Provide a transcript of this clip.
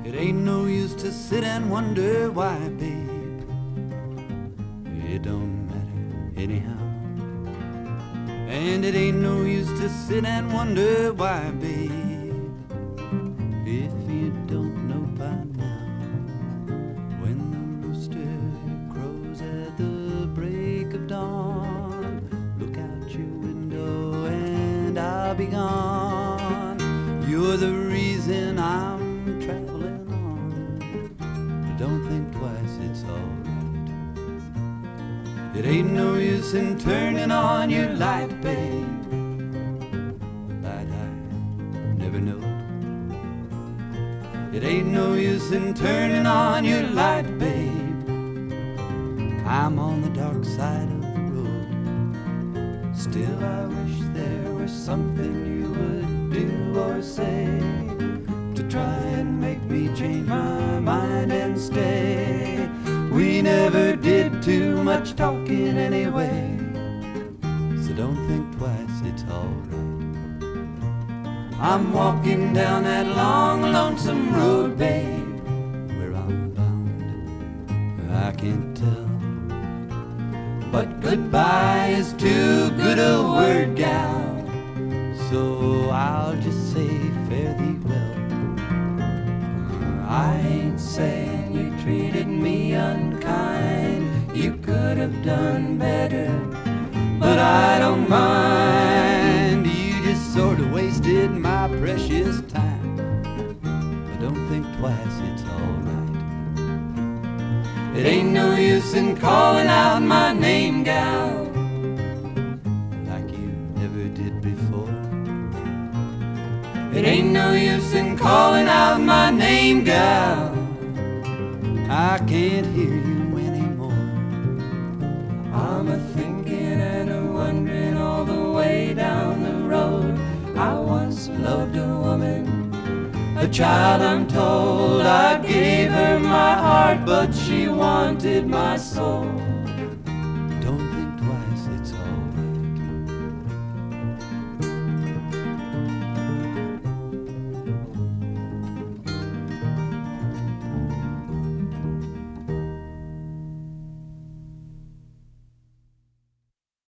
It ain't no use to sit and wonder why, babe. It don't matter anyhow. And it ain't no use to sit and wonder why, babe, if you don't know by now. When the rooster crows at the break of dawn, look out your window and I'll be gone. You're the reason I'm traveling on. Don't think twice, it's alright. It ain't no use in turning on your light, babe. Light I never know. It ain't no use in turning on your light, babe. I'm on the dark side of the road. Still I wish there was something you would do or say to try and make me change my mind and stay. We never did too much talking anyway, so don't think twice, it's alright. I'm walking down that long, lonesome road, babe. Where I'm bound, I can't tell. But goodbye is too good a word, gal, so I'll just say fare thee well. I ain't saying you treated me unkind, you could have done better, but I don't mind. You just sort of wasted my precious time, but don't think twice, it's alright. It ain't no use in calling out my name, gal, like you never did before. It ain't no use in calling out my name, gal, I can't hear you anymore. I'm a-thinking and a-wondering all the way down the road. I once loved a woman, a child I'm told. I gave her my heart, but she wanted my soul.